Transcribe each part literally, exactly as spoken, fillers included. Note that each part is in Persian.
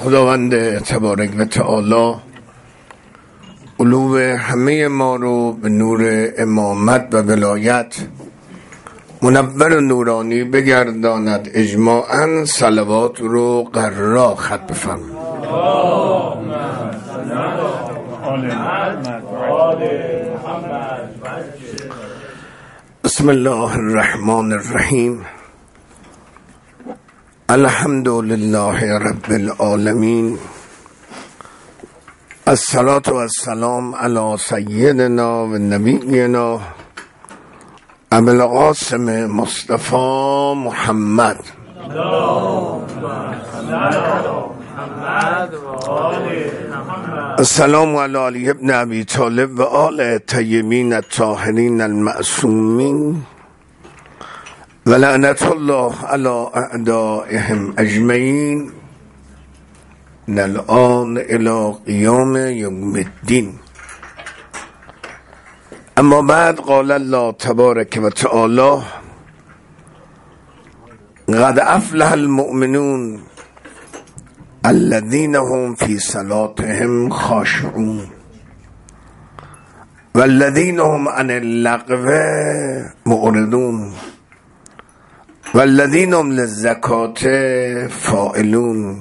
خداوند تبارک و تعالی قلوب همه ما رو به نور امامت و ولایت منور و نورانی بگرداند. اجماعاً صلوات رو قرار خط بفرمایید. بسم الله الرحمن الرحیم. الحمد لله رب العالمین. الصلاة و السلام علی سیدنا و نبینا ابو القاسم مصطفی محمد. السلام علی علی ابن ابی طالب و آل طیبین الطاهرین المعصومین و لعنت الله علی اعدائهم اجمعین من الآن الی قیام یوم الدین. اما بعد، قال الله تبارک و تعالی: قد افلح المؤمنون الذين هم في صلاتهم خاشعون والذين هم عن اللغو معرضون والذين هم للزكاة فاعلون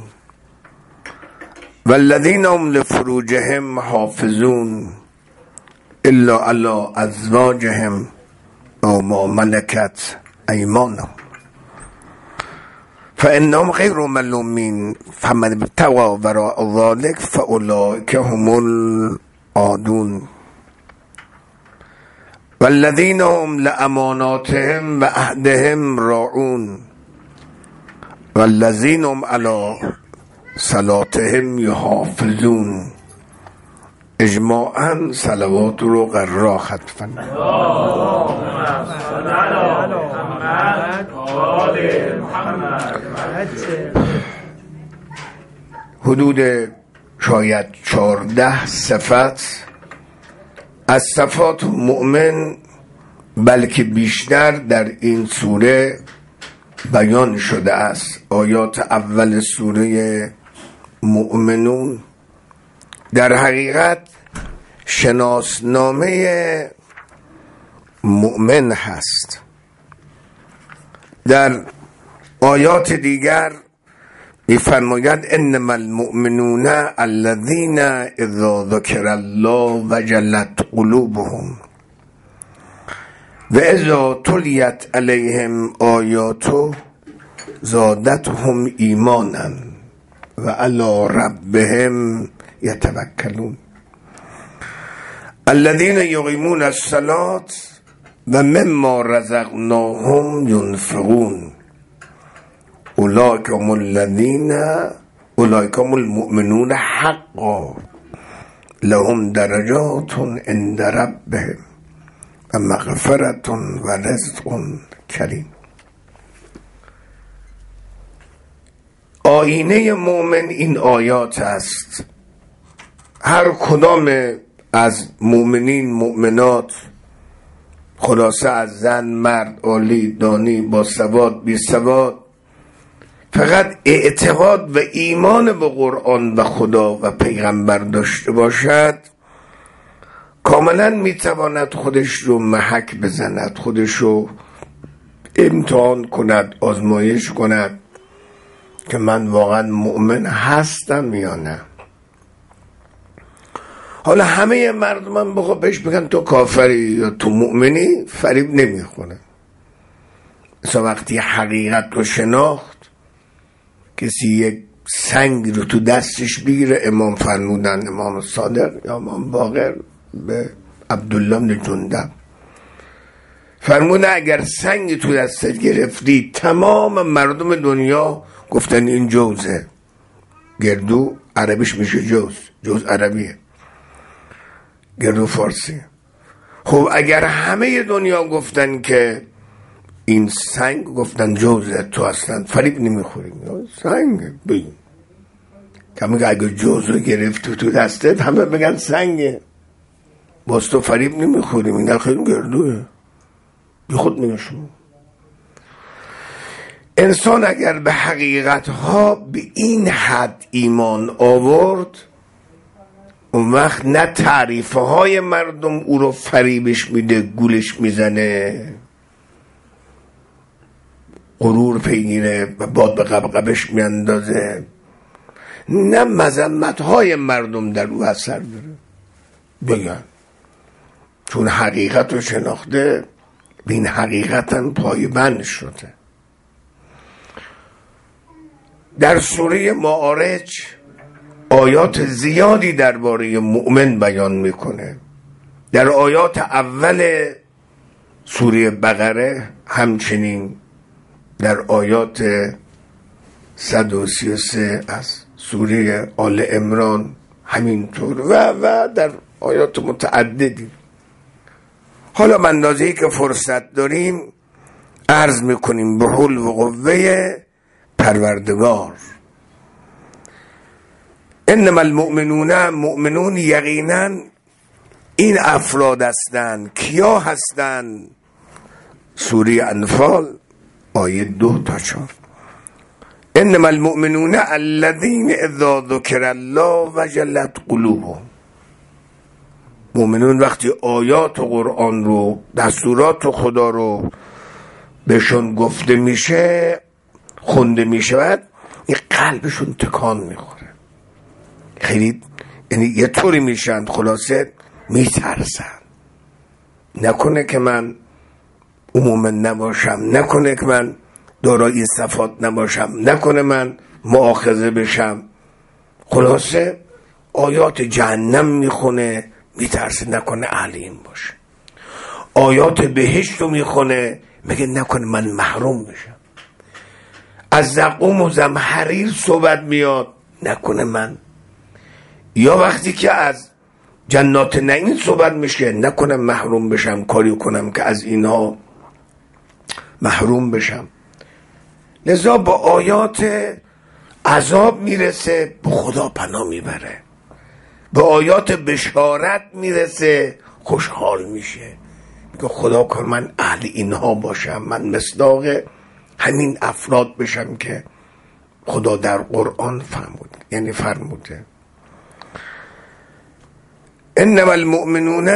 والذين هم لفروجهم حافظون الا على ازواجهم او ما ملكت ايمانهم فانهم غير ملومين فمن ابتغى وراء ذلك فاولئك هم العادون والذين هم لأماناتهم وعهدهم راعون والذين هم على صلاتهم يحافظون. اجماعاً صلوات رو قرار خط فرمایید. حدود شاید چهارده صفت از صفات مؤمن بلکه بیشتر در این سوره بیان شده است. آیات اول سوره مؤمنون در حقیقت شناسنامه مؤمن هست. در آیات دیگر می‌فرماید انما المؤمنون الذين اذا ذکر الله وجلت قلوبهم و اذا تلیت علیهم آیاته زادتهم ایمانا و علی ربهم یتوکلون الذين یقیمون الصلاة و مما رزقناهم ینفقون اولئک هم الذین اولئک هم المؤمنون حقا لهم درجات عند ربهم و مغفرت و رزق کریم. آینه مؤمن این آیات است. هر کدام از مؤمنین مؤمنات، خلاصه از زن مرد، عالی دانی، با سواد بی سواد، فقط اعتقاد و ایمان به قرآن و خدا و پیغمبر داشته باشد، کاملا میتواند خودش رو محک بزند، خودش رو امتحان کند، آزمایش کند که من واقعا مؤمن هستم یا نه. حالا همه مردمان بخوا بهش بگن تو کافری یا تو مؤمنی، فریب نمیخونه. مثلا وقتی حقیقت رو شناخت، کسی یک سنگ رو تو دستش بگیره، امام فرمودن، امام صادق یا امام باقر به عبدالله بن جندب فرمودن اگر سنگ تو دستت گرفتی، تمام مردم دنیا گفتن این جوزه. گردو عربیش میشه جوز، جوز عربیه، گردو فارسی. خب اگر همه دنیا گفتن که این سنگ، گفتن جوزه، تو اصلا فریب نمیخوری، سنگ بگیم که میگه اگر جوز رو گرفت تو دستت، همه بگن سنگه، باز تو فریب نمیخوری، میگن خیلی گردوه، بی خود میگه شما. انسان اگر به حقیقت ها به این حد ایمان آورد، اون وقت نه تعریفه های مردم او رو فریبش میده، گولش میزنه، غرور پیگیره و باد به قبقبش میاندازه، نه مذمت های مردم در او اثر داره. بگن چون حقیقت رو شناخته، به این حقیقتا پایبند شده. در سوره معارج آیات زیادی درباره مؤمن بیان میکنه. در آیات اول سوره بقره، همچنین در آیات صد و سی و سه از سوره آل عمران همینطور و و در آیات متعددی. حالا به اندازه‌ای که فرصت داریم عرض میکنیم به حول و قوه پروردگار. انما المؤمنون، مؤمنون یقینا این افراد هستند. کیا هستند؟ سوره انفال آیه دو تا چهار. انما المؤمنون الذین اذا ذکر الله وجلت قلوبهم. مؤمنون وقتی آیات قرآن رو، دستورات خدا رو بهشون گفته میشه، خونده میشود، این قلبشون تکان میخوره. خیلی یعنی یه طوری میشن، خلاصه میترسن. نکنه که من عموما نباشم، نکنه که من دارای این صفات نباشم، نکنه من مؤاخذه بشم. خلاصه آیات جهنم میخونه، میترسه نکنه اهل این باشه. آیات بهشت رو میخونه، میگه نکنه من محروم بشم. از زقوم و زمهریر صحبت میاد، نکنه من. یا وقتی که از جنات نعیم صحبت میشه، نکنه محروم بشم، کاری کنم که از اینها محروم بشم. لذا با آیات عذاب میرسه، به خدا پناه میبره. به آیات بشارت میرسه، خوشحال میشه، میگه خدا کن من اهل اینها باشم، من مصداق همین افراد بشم که خدا در قرآن فرمود، یعنی فرموده. انما المؤمنون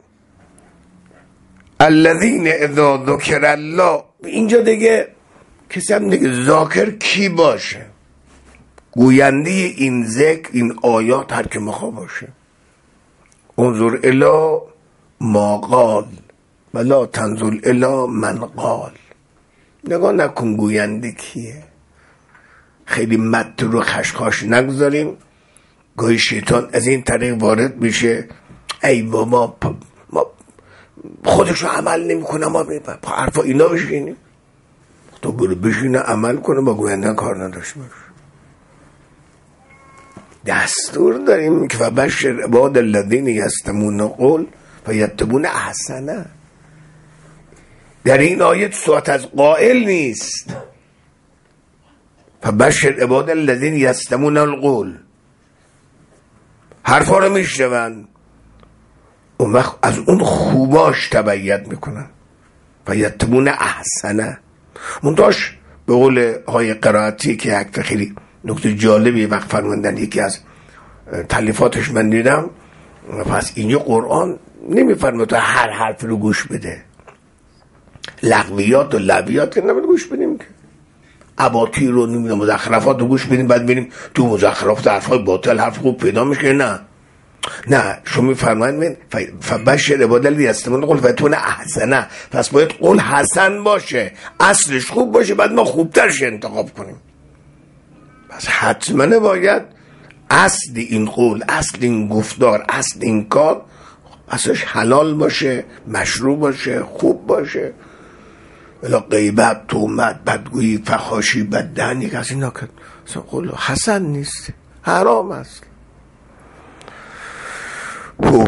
الذین اذا ذکر الله. اینجا دیگه کسی هم دیگه ذاکر کی باشه؟ گوینده این ذکر، این آیات هر که مخوا باشه. انظر الی ما قال ولا تنظر الی من قال. نگاه نکن گوینده کیه. خیلی مد رو خشخاش نگذاریم. گاهی شیطان از این طریق وارد میشه، ای بابا ما خودشو عمل نمی کنه، ما با حرفا اینا بشینیم. تو برو بشینه عمل کنه، با گوینده کار نداشته باش. دستور داریم که فبشر عباد الذین یستمعون القول فیتبعون احسنه. در این آیه صحبت از قائل نیست. فبشر عباد الذین یستمعون القول، حرفا رو میشنون، اون وقت از اون خوباش تبعیت میکنن. فیتبعون احسنه. منتاش به قول های قرائتی که یک خیلی نکته جالبی وقت فرموندن، یکی از تالیفاتش من دیدم، پس اینجا قرآن نمیفرمه تو هر حرف رو گوش بده، لغویات و لبیات که نباید گوش بدیم، که اباطیل رو نمیدونم مزخرفات رو گوش بدیم، بعد بریم تو مزخرفات حرفای باطل حرف خوب پیدا میشه. نه نه، شما میفرمایید فبشر عباد الذین یستمعون القول فیتبعون احسنه. پس باید قول حسن باشه، اصلش خوب باشه، بعد ما خوبترش انتخاب کنیم. پس حتما باید اصل این قول، اصل این گفتار، اصل این کار اصلش حلال باشه، مشروع باشه، خوب باشه. ولی غیبت، تهمت، بدگویی، فحاشی، بددهنی که از اینا که قول حسن نیست، حرام است. خوب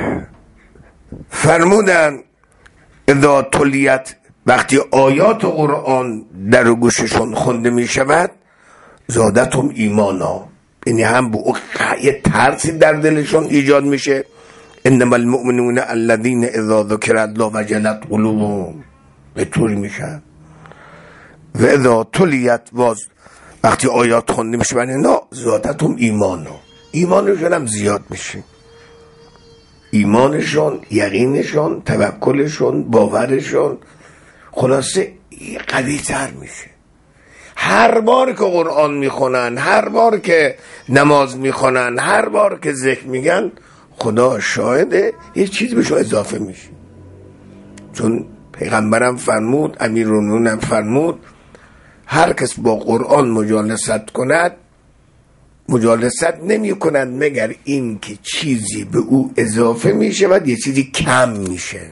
فرمودن اذا تلیت، وقتی آیات قرآن در گوششون خونده می شود، زادتهم ایمانا، یعنی هم به اون یه ترسی در دلشون ایجاد میشه. انما المؤمنون الذین اذا ذکر الله وجلت قلوبهم، به طوری میشن و اذا تلیت باز وقتی آیات خونده میشه بر اینا زادتهم ایمانو، ایمانشون هم زیاد میشه، ایمانشون، یقینشون، توکلشون، باورشون خلاصه قوی تر میشه. هر بار که قرآن میخونن، هر بار که نماز میخونن، هر بار که ذکر میگن، خدا شاهده یه چیزی بهشون اضافه میشه. چون پیغمبرم فرمود، امیرالمومنین فرمود هر کس با قرآن مجالست کند مجالست نمی کند مگر این که چیزی به او اضافه میشه و یه چیزی کم میشه.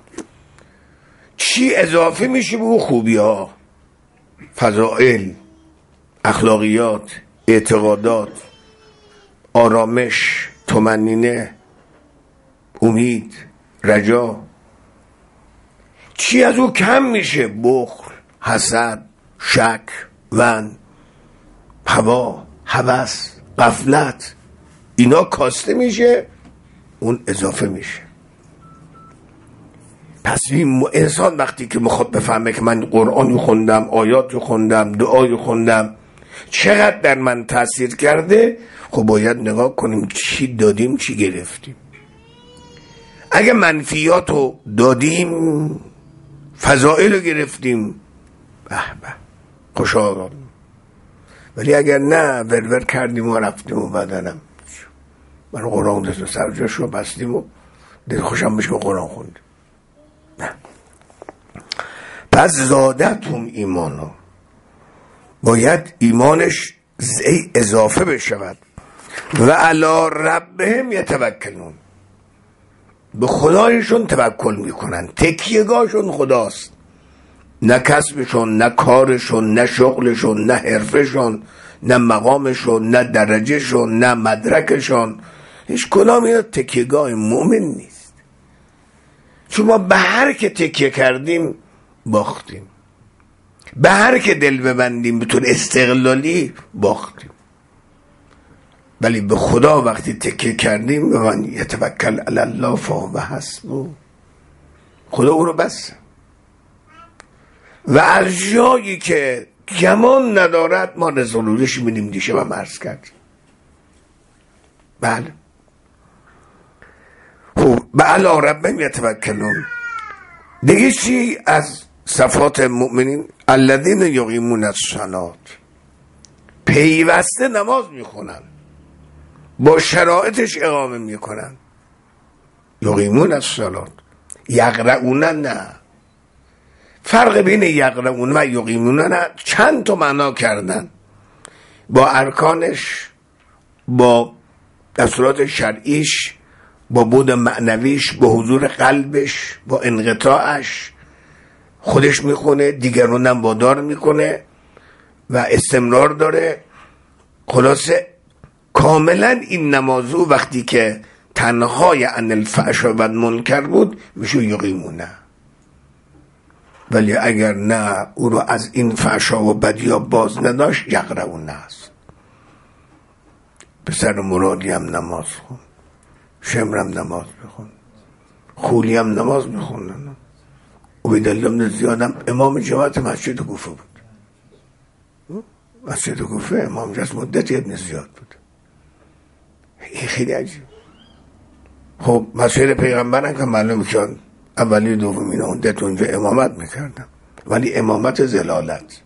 چی اضافه میشه به او؟ خوبی ها، فضائل، اخلاقیات، اعتقادات، آرامش، طمأنینه، امید، رجا. چی از او کم میشه؟ بخل، حسد، شک، ون، هوا، هوس، غفلت. اینا کاسته میشه، اون اضافه میشه. پس این انسان وقتی که میخواد بفهمه که من قرآن خوندم، آیات خوندم، دعای خوندم، چقدر در من تأثیر کرده، خب باید نگاه کنیم چی دادیم چی گرفتیم. اگه منفیاتو دادیم، فضائل رو گرفتیم، به به خوشحال. ولی اگر نه ورور کردیم و رفتیم و بدنم من قرآن دست و سرجاش رو بستیم و دل خوشم بشه و قرآن خوندیم. نه. پس زادتهم ایمانو، باید ایمانش اضافه بشود. و علی ربهم یتوکلون، به خدایشون توکل میکنن، تکیهگاهشون خداست، نه کسبشون، نه کارشون، نه شغلشون، نه حرفشون، نه مقامشون، نه درجهشون، نه مدرکشون، هیچ کدام اینا تکیهگاه مؤمن نیست. چون ما به هر که تکیه کردیم باختیم، به هر که دل ببندیم به طور استقلالی باختیم. ولی به خدا وقتی تکیه کردیم، به من یتوکل علی الله فهو حسبه، خدا او رو بس. و از جایی که گمان ندارد ما رزولوشش میدیم. دیشه و مرز کردیم. بله خب به علی ربهم یتوکلون. دیگه چی از صفات مؤمنین؟ الذین یقیمون الصلاة، پیوسته نماز میخونن، با شرایطش اقامه میکنن. یقیمون الصلاة، یقرؤون نه. فرق بین یقرؤون و یقیمون نه چند تا معنا کردن، با ارکانش، با دستورات شرعیش، با بود معنویش، با حضور قلبش، با انقطاعش. خودش میخونه، دیگرونم وادار میکنه و استمرار داره. خلاصه کاملا این نمازو وقتی که تنهای عن الفحشاء و المنکر بود میشه یقیمونه. ولی اگر نه او رو از این فحشا و بدیا باز نداشت، یقرؤونه است. پسر مرادی هم نماز خون، شمرم نماز بخون، خولی هم نماز بخون. عبیدالله بن زیادم امام جماعت مسجد کوفه بود. مسجد کوفه امام جس مدتی ابن زیاد بود. این خیلی عجیب. خب مسجد پیغمبرم که معلوم شد اولی دومی مدت اونجا امامت میکردم، ولی امامت زلالت،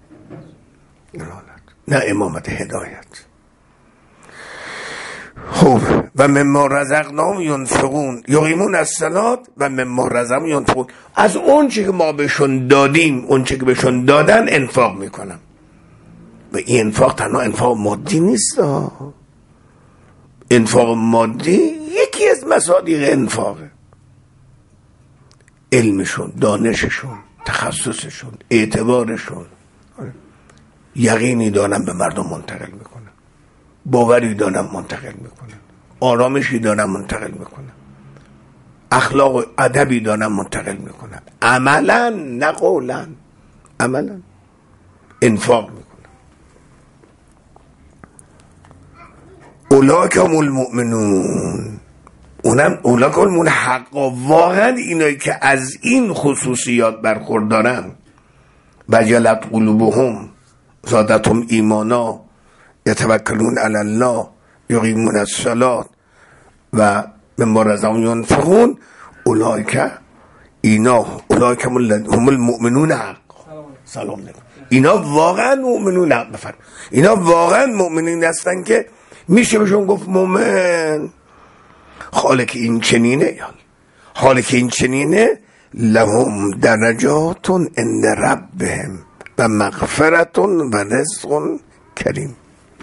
نه امامت هدایت. خب و مما رزقناهم ینفقون، یقیمون الصلاة و مما رزقناهم ینفقون، از اون چی که ما بهشون دادیم، اون چی که بهشون دادن انفاق میکنم. و این انفاق تنها انفاق مادی نیست. انفاق مادی یکی از مصادیق انفاقه. علمشون، دانششون، تخصصشون، اعتبارشون، یقینی دارن به مردم منتقل میکنن، باوری دارن منتقل میکنن، آرامشی دارن منتقل میکنن، اخلاق و ادبی دارن منتقل میکنن، عملا نه قولا، عملا انفاق میکنن. اولاک هم المؤمنون، اونم اولاک هم المؤمنون حقا، واقعا اینایی که از این خصوصیات برخوردارن وجلت قلوبهم زادتهم ایمانا یتوکلون علی الله یقیمون الصلاة و مما رزقناهم ینفقون اولئک اینا اولئک هم المؤمنون حق. سلام علیکم. اینا واقعا مؤمنون حق بفرم. اینا واقعا مؤمنین هستن که میشه بهشون گفت مؤمن. حالی که این چنینه حالی که این چنینه لهم درجات عند ربهم و مغفرت و رزق کریم.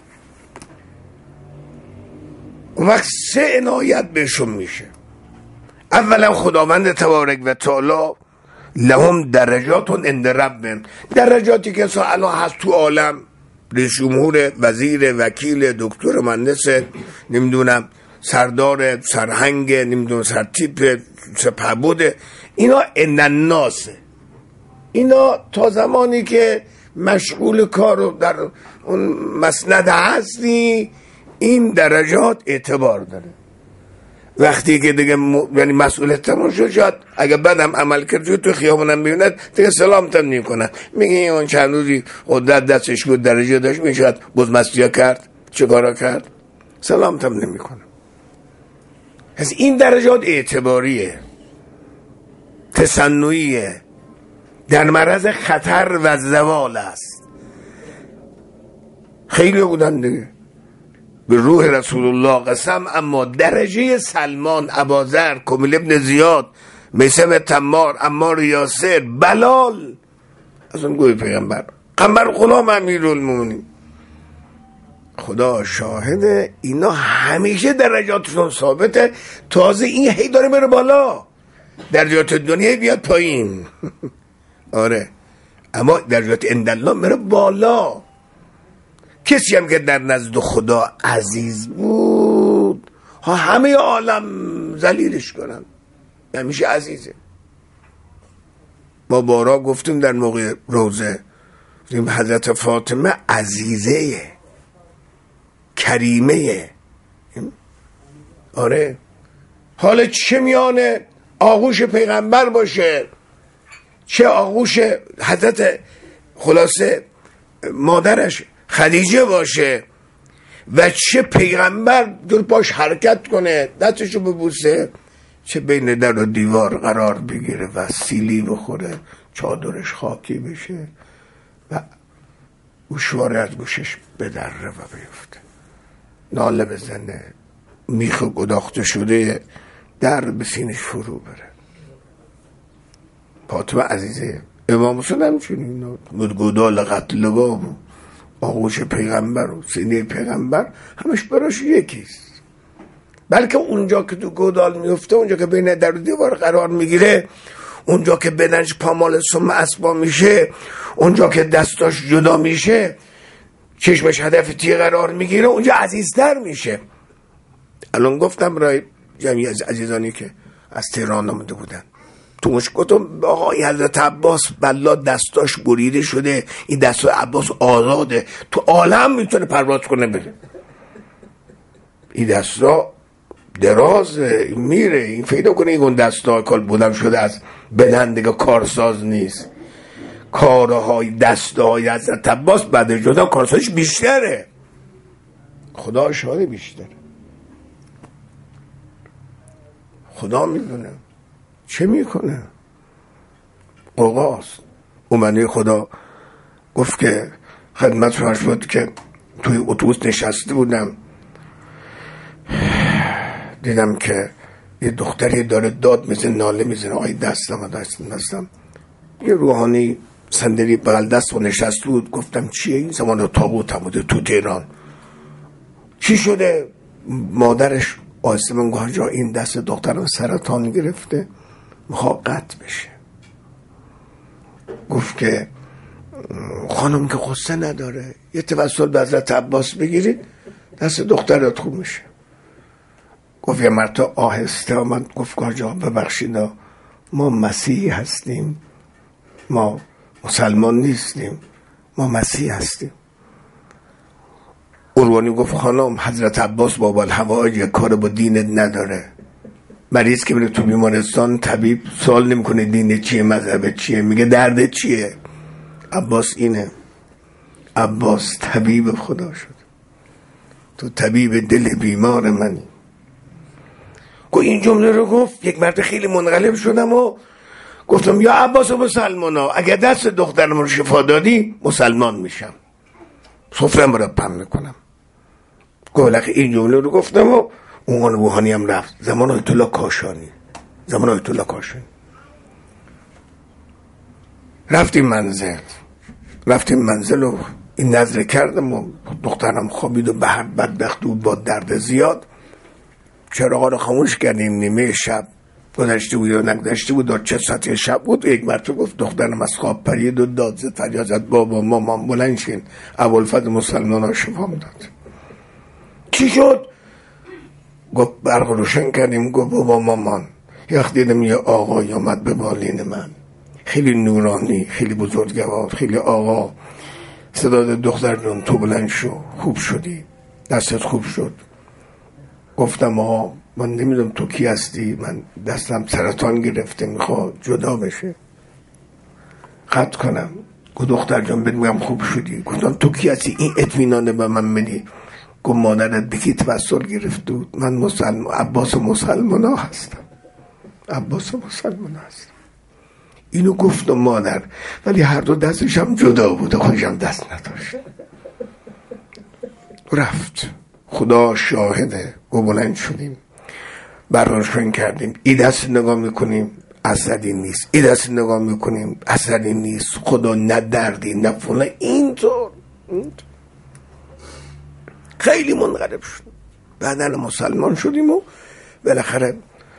اون وقت سه عنایت بهشون میشه. اولا خداوند تبارک و تعالی لهم درجات عند ربهم، درجاتی که الان هست تو عالم، رئیس جمهور، وزیر، وکیل، دکتر، مهندس، نمیدونم سردار، سرهنگ، نمیدونم سرتیپ، سپهبد، اینا عند الناس. اینا تا زمانی که مشغول کار در اون مسند هستی این درجات اعتبار داره. وقتی که دیگه م... یعنی مسئولیت تمام شد، شاید اگه بدم عمل کرد تو خیابونم ببیند دیگه سلام تم نمی‌کنه، میگه اون چند روزی قدرت دستش بود درجه داشت میشد بزمستی کرد چه کارا کرد سلام تم نمی‌کنه. پس این درجات اعتباریه، تصنعیه، در معرض خطر و زوال است. خیلی بودن دیگه به روح رسول الله قسم، اما درجه سلمان، ابوذر، کمیل ابن زیاد، میثم تمار، عمار یاسر، بلال، از اون گوی پیغمبر، قمر غلام امیرالمومنین، خدا شاهده اینا همیشه درجاتشون ثابته. تازه این هی داره بره بالا، درجات دنیا بیاد پایین. آره، اما درجات عند الله میره بالا. کسی هم که در نزد خدا عزیز بود ها همه عالم ذلیلش کنن، همیشه عزیزه. ما بارا گفتیم در موقع روزه، گفتیم حضرت فاطمه عزیزه، کریمه. آره، حالا چه میانه آغوش پیغمبر باشه، چه آغوش حضرت خلاصه مادرش خدیجه باشه، و چه پیغمبر دل پاش حرکت کنه دستشو ببوسه، چه بین در و دیوار قرار بگیره و سیلی بخوره، چادرش خاکی بشه و گوشواره از گوشش بدره و بیفته، ناله بزنه، میخ گداخته شده در به سینش فرو بره. فاطمه عزیزه. امام حسین همچنین مدگودال قتل بابو، آغوش پیغمبر و سینه پیغمبر همش براش یکیست. بلکه اونجا که تو گودال میفته، اونجا که بین در و دیوار قرار میگیره، اونجا که بدنش پامال سم اسبا میشه، اونجا که دستاش جدا میشه، چشمش هدف تیغ قرار میگیره، اونجا عزیزتر میشه. الان گفتم رای جمعی از عزیزانی که از تهران آمده بودن تو مشکلتون، آقای حضرت عباس بلا دستاش بریده شده، این دست عباس آزاده، تو عالم میتونه پرواز کنه بره، این دستا دراز میره، این پیدا کنه این دستا کال بودم شده از بدن دیگه کارساز نیست. کارهای دستای حضرت عباس بعد جدا کارسازش بیشتره، خدا شاهد بیشتره. خدا میدونه چه میکنه. اوقاست اومنه خدا گفت که خدمت فرش بود که توی اتوبوس نشسته بودم، دیدم که یه دختری داره داد میزنه، ناله میزنه، آی دستم دستم دستم. یه روحانی صندلی بغل دست و نشسته بود. گفتم چیه؟ این زمان طاغوت هم بوده تو تهران. چی شده؟ مادرش آسته من گفت جا این دست دخترم سرطان گرفته، میخواد قطع بشه. گفت که خانم که قصه نداره، یه توسل به حضرت عباس بگیرید دست دخترت خوب میشه. گفت یه مرتا آهسته آمد گفت کاجا ببخشید ما مسیحی هستیم، ما مسلمان نیستیم، ما مسیحی هستیم. اروانی گفت خانم حضرت عباس بابا الحوائج یک کار با دینت نداره. مریض که بره تو بیمارستان طبیب سوال نمیکنه دین چیه، مذهب چیه، میگه درد چیه. عباس اینه، عباس طبیب خدا شد، تو طبیب دل بیمار منی. گو این جمله رو گفت، یک مرد خیلی منقلب شدم و گفتم یا عباس و مسلمانا، اگر دست دخترم رو شفا دادی مسلمان میشم، سفرم رو پم میکنم. گولخ این جمله رو گفتم و اون روحانی هم رفت. زمان آیت الله کاشانی، زمان آیت الله کاشانی رفتیم منزل، رفتیم منزل و این نظر کردم و دخترم خوابید و به هر بدبخت بود با درد زیاد. چراغا رو خاموش کردیم، نیمه شب گذشته بود یا نگذشته بود، در چه ساعتی شب بود. یک مرتبه گفت دخترم از خواب پرید و داد زد، فریاد زد بابا مامان بلند شین، ابوالفضل مسلمان ها شفا داد. چی شد؟ گفت برق روشن کردیم. گفت بابا مامان یک دیدم یه آقای آمد به بالین من، خیلی نورانی، خیلی بزرگوار، خیلی آقا. صدا داد دختر جون تو بلند شو، خوب شدی، دستت خوب شد. گفتم آقا من نمیدونم تو کی هستی، من دستم سرطان گرفته میخواد جدا بشه، قطع کنم. گفت دختر جان بگم خوب شدی. گفتم تو کی هستی این اطمینان به من بدی؟ گفت مادرت بکی توسل گرفت بود، من مسلم عباس مسلمان ها هستم، عباس مسلمان ها هستم. اینو گفتم مادر، ولی هر دو دستش هم جدا بود، خودش هم دست نداشت. رفت. خدا شاهده. گو بلند شدیم، براشون کردیم، این دست نگاه میکنیم اثری نیست، این دست نگاه میکنیم اثری نیست، خدا نه دردی نه فلان. اینطور خیلی منقلب شد. بعدن مسلمان شدیم و بالاخره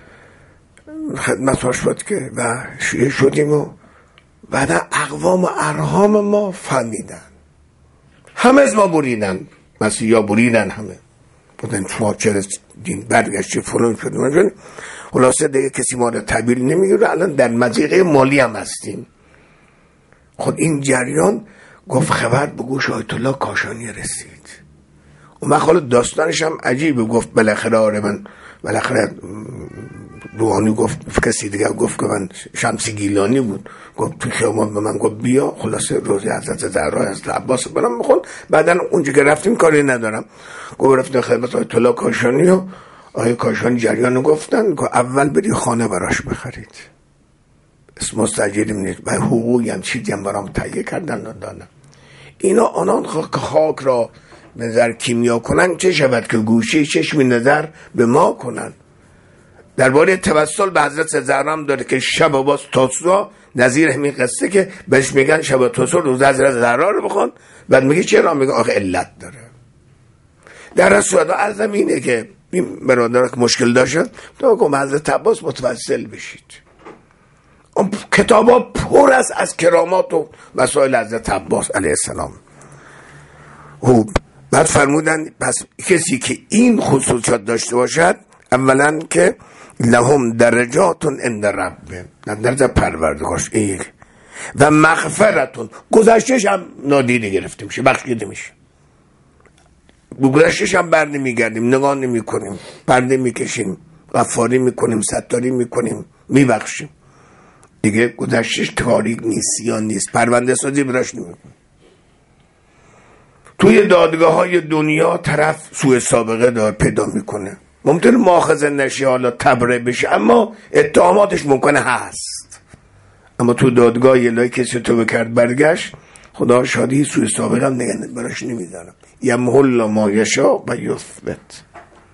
خدمت شد که و شیعه شدیم و بعدا اقوام و ارحام ما فهمیدن، همه از ما بریدن، مسیحا بریدن، همه بودن شما چرا دین برگشتی فلان شدیم. خلاصه دیگه کسی ما رو تعبیر نمیگیره. الان در مضیقه مالی هم هستیم. خود این جریان گفت خبر به گوش آیت الله کاشانی رسید و من خاله داستانش هم عجیبه. گفت بالاخره آره من بالاخره روحانی گفت کسی دیگه گفت که من شمسی گیلانی بود، گفت تو خیابان به من گفت بیا. خلاصه روزی حضرت زهرا از عباس برام بخون. بعدن اونجا که رفتیم کاری ندارم، گفت رفتیم خدمت آیت الله کاشانی و آیه کاشانی جریانو گفتن که اول بری خانه براش بخرید، اسم مستاجریم نیست، و حقوقی هم چیزی هم برام تهیه کردن دادن. اینا آنان که خاک را نظر کیمیا کنن، چه شود که گوشه چشم نظر به ما کنن. درباره توسل به حضرت زهرا هم داره که شب باز توسل نظیر همین قصه که بهش میگن شب توسل روز حضرت زهرا رو بخون. بعد میگه چرا؟ میگه آخه علت داره. در صورت اعظم اینه که این برادر که مشکل داشتن تو که حضرت عباس متوسل بشید. اون کتابا پر است از کرامات و مسائل حضرت عباس علیه السلام. و بعد فرمودن پس کسی که این خصوصیات داشته باشد، اولا که لهم درجاتون عند ربهم، در درجه پروردگارش این، و مغفرتون گذشتهش هم نادیده گرفته میشه، بخشیده میشه. گذشتهش هم بر نمیگردیم، نگاه نمی کنیم، پرده میکشیم، غفاری میکنیم، ستاری میکنیم، میبخشیم دیگه. گذشتهش تاریک نیست، سیان نیست، پرونده سازی براش نمیکنیم. توی دادگاه های دنیا طرف سوء سابقه دار پیدا میکنه، ممکنه مؤاخذه نشه، حالا تبره بشه، اما اتهاماتش ممکنه هست. اما تو دادگاه الهی کسی تو بکرد برگشت، خدا شادی سوء سابقه هم نگه براش نمیذارم. یمحو الله ما یشاء و یثبت.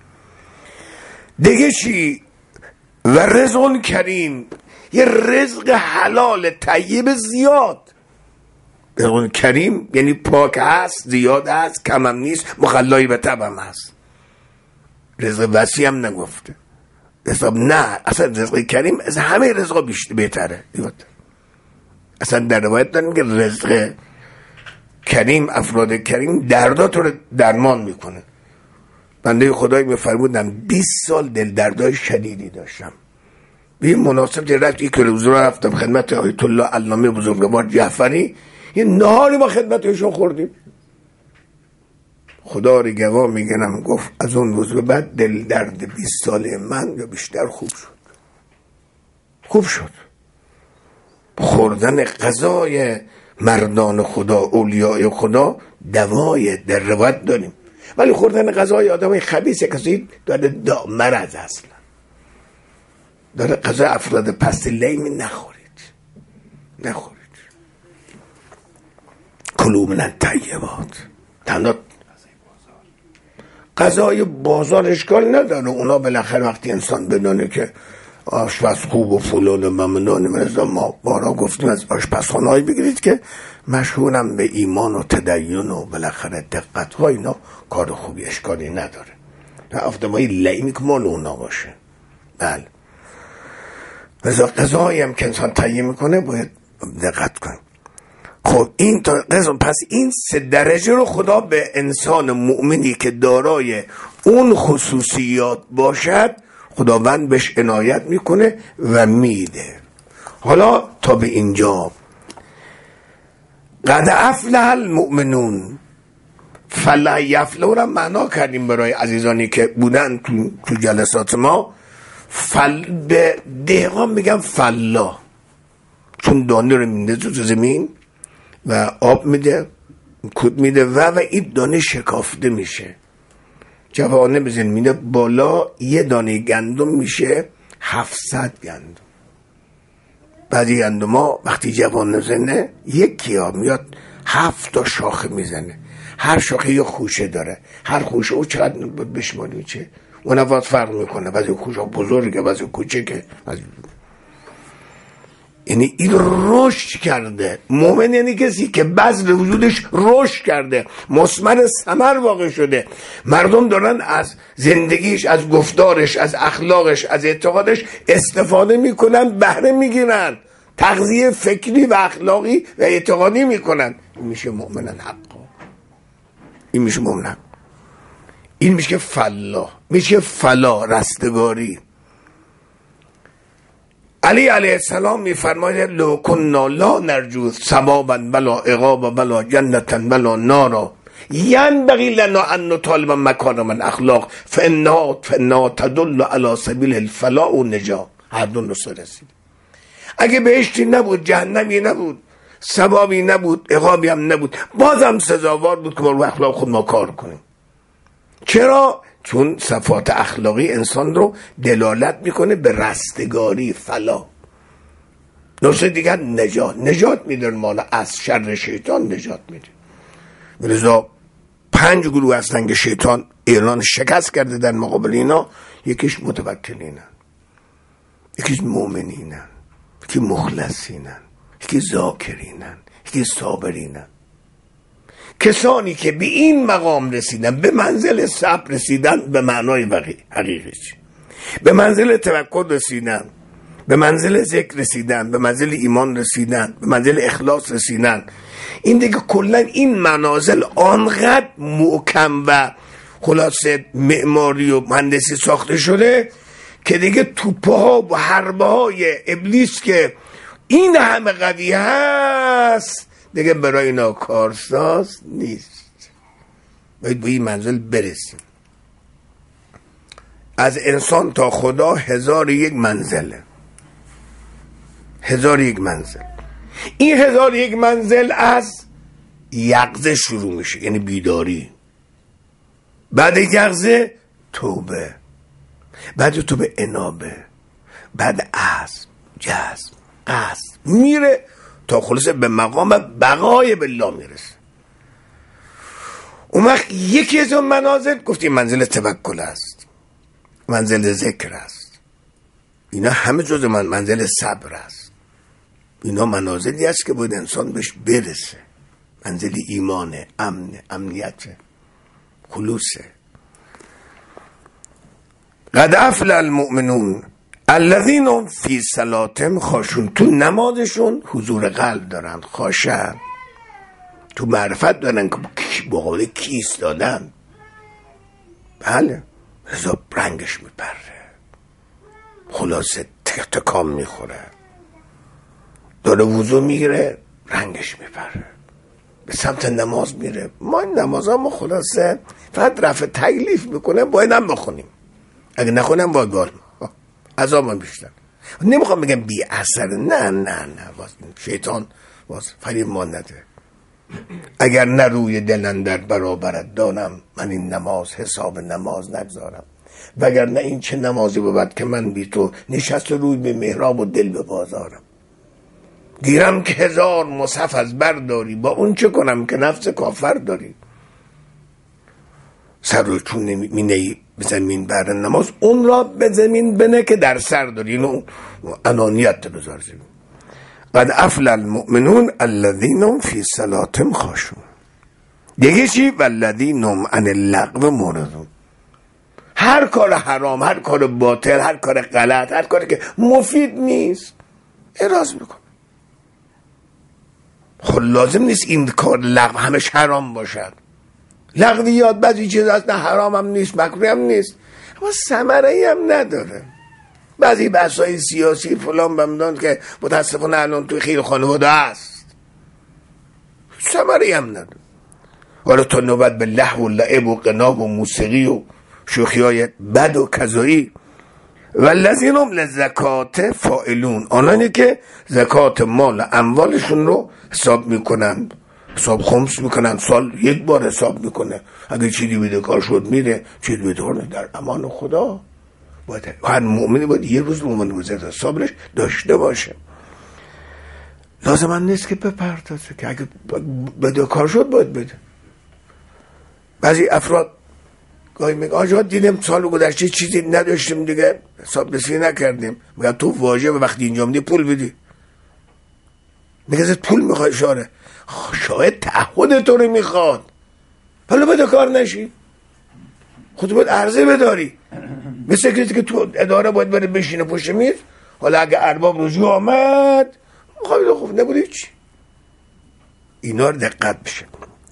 دیگه چی؟ و رزق کریم، یه رزق حلال طیب زیاد. رزق کریم یعنی پاک هست، زیاد هست، کم هم نیست، مخلایی به طب هم هست. رزق وسیع هم نگفته حساب، نه اصلا رزق کریم از همه رزقا بیشتر بهتره. اصلا در روایت داریم که رزق کریم، افراد کریم دردات رو درمان میکنه. بنده خدایی میفرمودن بیست سال دل دردای شدیدی داشتم، به مناسب در رفت یک روز رو رفتم خدمت آیت الله علامه بزرگوار جعفری، یه نهاری با خدمتشون خوردیم. خدا رو گواه میگنم، گفت از اون روز به بعد دل درد بیست ساله من یا بیشتر خوب شد. خوب شد. خوردن غذای مردان خدا، اولیاء خدا دوای در روایت داریم. ولی خوردن غذای آدمای خبیث کسی داره دا مرض، اصلا داره غذای افراد پست لیمی نخورید نخورید کلوا من الطیبات. تنها غذای بازار اشکال نداره، اونا بالاخره وقتی انسان بدونه که آشپز خوب و فلان و ممنون، مثلا ما بارا گفتیم از آشپزخانه‌ای بگیرید که مشهورم به ایمان و تدین و بالاخره دقت ها، اینا کار خوبی اشکالی نداره. افتمایی لیمی که مال اونا باشه. بله مثلا غذایی هم که انسان تهیه میکنه باید دقت کنیم. خب این تا پس این سه درجه رو خدا به انسان مؤمنی که دارای اون خصوصیات باشد خداوند بهش عنایت میکنه و میده. حالا تا به اینجا قد افلح المؤمنون، فلح یفلح رو معنا کردیم برای عزیزانی که بودن تو, تو جلسات ما. فل به دهقان میگم فلاح، چون دانه رو میده تو زمین و آب میده کود میده و و این دانه شکافته میشه، جوانه بزن میده بالا، یه دانه گندم میشه هفتصد گندم. بعضی گندم ها وقتی جوان نزنه یکی ها میاد هفت تا شاخه میزنه، هر شاخه یه خوشه داره، هر خوشه او چقدر بشماری میشه اون وقت فرق میکنه، بعضی خوشه بزرگه بعضی کوچکه. یعنی این رشد کرده. مومن یعنی کسی که بذر وجودش رشد کرده، مثمر ثمر واقع شده. مردم دارن از زندگیش، از گفتارش، از اخلاقش، از اعتقادش استفاده میکنن، بهره میگیرن، تغذیه فکری و اخلاقی و اعتقادی میکنن. این میشه مؤمنن حقا، این میشه مؤمن، این میشه فلاح، میشه فلاح، رستگاری. علی علیه السلام میفرماید لو کنا لا نرجو ثوابا بلا عقابا بلا جنتا بلا نارا ینبغی لنا ان نطالب مکارم الاخلاق فانها فانها تدل علی سبیل الفلاح و نجات. هر دو نص رسید. اگه بهشتی نبود، جهنمی نبود، ثوابی نبود، عقابی هم نبود، بازم سزاوار بود که با اخلاق خود ما کار کنیم. چرا؟ چون صفات اخلاقی انسان رو دلالت میکنه به رستگاری، فلاح. نصف دیگر نجات، نجات میدن مالا از شر شیطان نجات میده. لذا پنج گروه هستن که شیطان ایران شکست کرده در مقابل اینا. یکیش متوکلینن، یکیش مؤمنینن، یکی مخلصینن، یکی ذاکرینن، یکی صابرینن. کسانی که به این مقام رسیدن، به منزل صبر رسیدن، به معنای حقیقیش، به منزل توکل رسیدن، به منزل ذکر رسیدن، به منزل ایمان رسیدن، به منزل اخلاص رسیدن، این دیگه کلا این منازل آنقدر محکم و خلاصه معماری و مهندسی ساخته شده که دیگه توپه ها و حربه های ابلیس که این همه قوی هست دیگه برای اینا کارساز نیست. باید به این منزل برسیم. از انسان تا خدا هزار یک منزله، هزار یک منزل. این هزار یک منزل از یقظه شروع میشه، یعنی بیداری. بعد یقظه توبه، بعد توبه انابه، بعد عزم، جزم، قصد، میره تا خلاصه به مقام بقای بالله میرسه. اون وقت یکی از اون منازل گفتیم منزل توکل است، منزل ذکر است، اینا همه جز من منزل صبر است. اینا منازلی است که باید انسان بهش برسه. منزل ایمانه، امنه، امنیته، خلوصه. قد افلح المؤمنون الذین فی صلاتهم خاشعون. تو نمازشون حضور قلب دارن، خاشع، تو معرفت دارن که با قول کیس دادن. بله رضا رنگش میپره، خلاصه تکام میخوره، داره وضو میگیره رنگش میپره، به سمت نماز میره. ما این نماز ها ما خلاصه فقط رفع تکلیف میکنه، باید هم بخونیم، اگه نخونم واگار عذاب هم بیشتر. نمیخوام بگم بی اثر، نه نه نه، شیطان باز فریب ما نده. اگر نه روی دل اندر برابرت دانم، من این نماز حساب نماز نگذارم. وگر نه این چه نمازی بود که من بی تو نشست روی به محراب و دل به بازارم. گیرم که هزار مصحف از برداری، با اون چه کنم که نفس کافر داری. سر رو چون می نهی به زمین بر نماز، اون را به زمین بنه که در سر داری. اینو انانیت بذار زمین. قد افلح المؤمنون الذین هم فی صلاتهم خاشعون. دیگه چی؟ والذین هم عن اللغو معرضون. هر کار حرام، هر کار باطل، هر کار غلط، هر کاری که مفید نیست اعراض میکن. خب لازم نیست این کار لغو همش حرام باشد. لغویات بعضی چیز اصلا حرام هم نیست، مکروه هم نیست، اما ثمره‌ای هم نداره. بعضی بحث‌های سیاسی فلان بمدان که متاسفانه الان توی خیلی خانواده است، ثمره‌ای هم نداره. حالا تا نوبت به لهو و لعب و غنا و موسیقی و شوخی‌های بد و کذایی. والذین هم للزکات فاعلون، آنانی که زکات مال اموالشون رو حساب میکنن، حساب خمس میکنن، سال یک بار حساب میکنه. اگه چیزی بیده کار شد میره، چیزی بیده کار در امان خدا. باید هر مؤمنی باید یه روز مؤمن وزید حسابش داشته باشه. لازم هم نیست که بپردازه، که اگه بده کار شد باید بده. بعضی افراد گاهی میگه آجا دیدیم سال گذشته چیزی نداشتیم دیگه حساب رسی نکردیم. میگه تو واجب وقتی اینجا میدی پول بدی. میگه ازت پول میخوای شاره، شاید تعهد تو رو میخواد، حالا بده کار نشی، خود باید عرضه بداری. مثل کسی که تو اداره باید بره بشینه پشت میز، حالا اگه ارباب رجوع آمد خواهی خوب نبودی چی. اینا رو دقت بشه.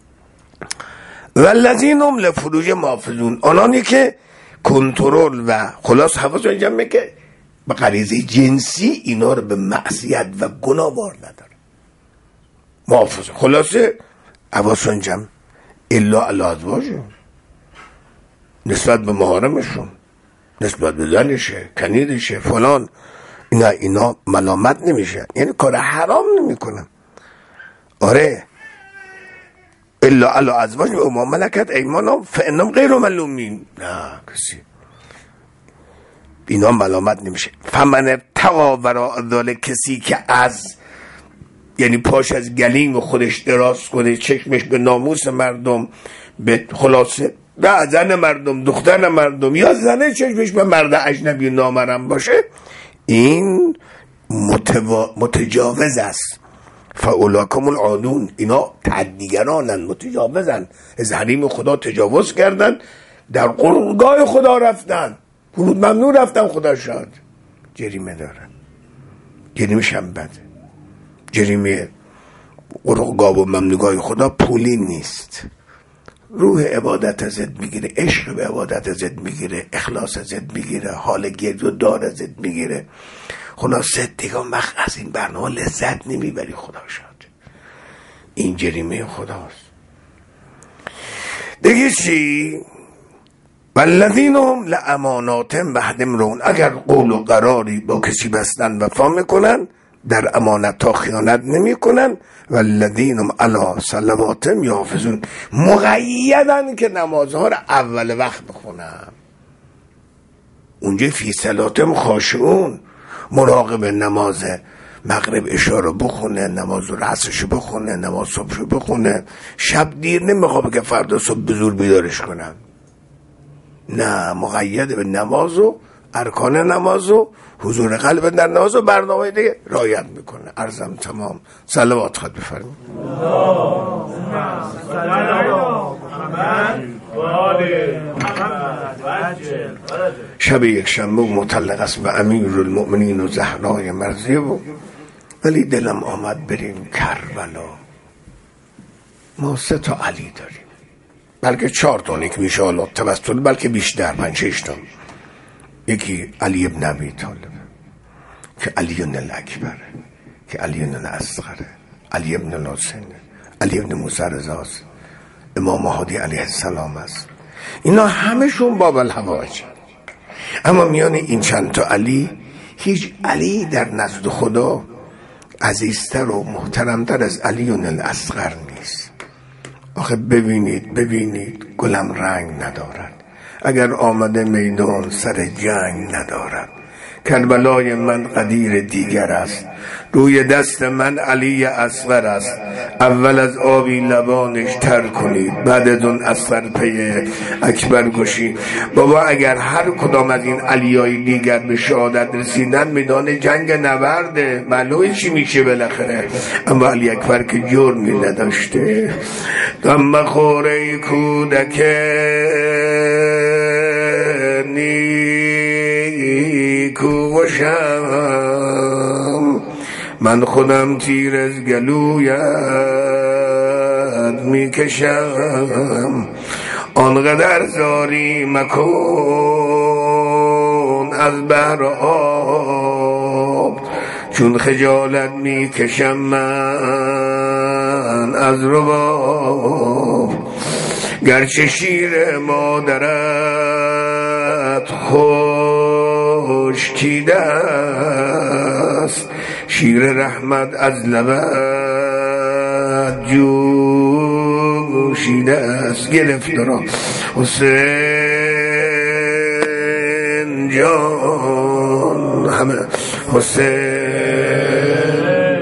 والذین هم لفروج محافظون، آنانی که کنترل و خلاص حفاظ جمع که به غریزه جنسی اینا رو به معصیت و گناه بار نداره، محافظ. خلاصه حواسون جمع الا علی ازواجهم، نسبت به محارمشون، نسبت به زنشه، کنیدشه، فلان، اینا اینا ملامت نمیشه، یعنی کار حرام نمیکنن. آره الا علی ازواجهم و ما ملکت ایمانهم فانهم غیر ملومین. نه کسی اینا ملامت نمیشه. فمن ابتغى وراء ذلک، کسی که از یعنی پاش از گلیم خودش دراز کنه، چشمش به ناموس مردم، به خلاصه به زن مردم، دختر مردم، یا زنه چشمش به مرد اجنبی نامحرم باشه، این متوا... متجاوز است. فاولاکم العادون، اینا تعدیگرانن، متجاوزن، از حریم خدا تجاوز کردن، در قربگاه خدا رفتن، فرود ممنوع رفتن، خدا شاد جریمه دارن. جریمش هم بده. جریمه قربگاه و ممنوعگاه خدا پولی نیست، روح عبادت ازت میگیره، عشق به عبادت ازت میگیره، اخلاص ازت میگیره، حال گرد و دار ازت میگیره. خلاصه دیگه وقت از این برنامه لذت نمیبری، خدا شاد. این جریمه خداست. دیگه چی؟ والذین هم لاماناتهم بعهدهم راعون، اگر قول و قراری با کسی بستن وفا میکنن، در امانت ها خیانت نمی کنن. والذین هم علی صلواتهم یحافظون، مقیدن که نمازها را اول وقت بخونن. اونجا فی صلاتهم خاشعون، مراقب نماز مغرب اشاره بخونه، نماز رأسش بخونه، نماز صبحش بخونه، شب دیر نمیخواد که فردا صبح به زور بیدارش کنن. نه، مقید به نماز و ارکان نماز و حضور قلب در نماز و برنامه دیگه رعایت میکنه. عرضم تمام. صلوات خواهد بفرمایید. شب یک شنبه مطلق است و امیرالمؤمنین و زهرای مرضیه و ولی دلم آمد بریم کربلا. ما سه تا علی داریم، بلکه چهار تا نیک میشه حالا توسط، بلکه بیشتر، پنج شش تا. یکی علی ابن ابی طالب که علی الاکبر، که علی الاصغر، علی ابن الحسین، علی ابن موسی رضاست، امام مهدی علیه السلام است. اینا همشون باب الحوائج. اما میان این چند تا علی، هیچ علی در نزد خدا عزیزتر و محترمتر از علیون الاصغر نیست. آخه ببینید ببینید گلم رنگ ندارد، اگر آمده میدان سر جنگ ندارد. کربلای من قدیر دیگر است، روی دست من علی اصغر است. اول از آبی لبانش تر کنید، بعد از اون اصغر پی اکبر گشی. بابا اگر هر کدام از این علیای دیگر به شهادت رسیدن میدان جنگ نبرده، معلومه چی میشه بالاخره. اما علی اکبر که جرمی نداشته. غم مخور ای کودک نیکو و شم، من خودم تیر از گلویت میکشم. آنقدر زاری مکن از بحر آب، چون خجالت میکشم من از رباب. گرچه شیر مادرت خشکیده است، شیر رحمت از لبت جوشیده است. گرفت را حسین جان، همه حسین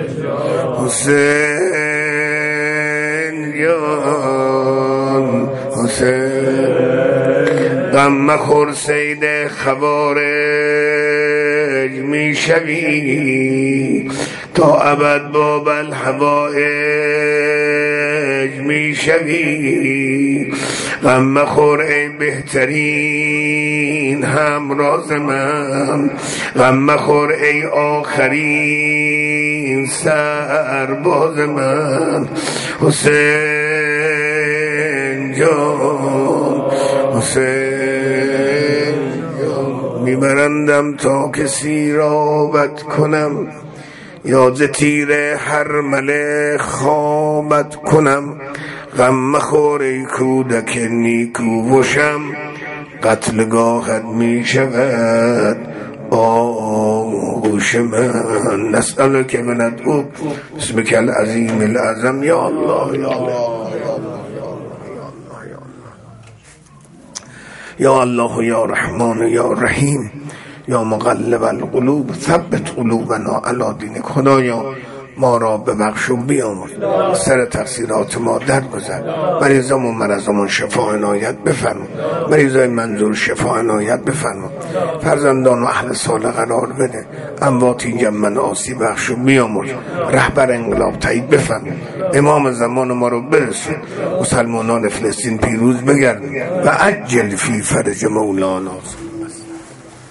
حسین جان حسین. غم مخور سید خوارج میشوی، تا ابد باب الحوائج میشوی. غم مخور ای بهترین همراز من، غم مخور ای آخرین سرباز من. حسین جان حسین جان. میبرندم تا کسی را بد کنم، یا ز تیر هر مله خوابت کنم. غم مخور ای کودک نیکو و شم، قتلگاهت می شود آغوش من. نسألک بندعو بسمک العظیم العظم. یا الله یا الله یا الله یا رحمان یا رحیم یا مقلب القلوب ثبت قلوبنا علی دینک. خدایا ما را ببخش و بیامرز، سر تقصیرات ما درگذر. مریضامون مرضامون شفا عنایت بفرما، مریضای منظور شفا عنایت بفرما. فرزندان و اهل صالح قرار بده، امواتی جمعن آسی بخش و بیامرز. رهبر انقلاب تایید بفرما، امام زمان ما رو برسون. مسلمانان فلسطین پیروز بگردن و عجل فی فرج مولانا.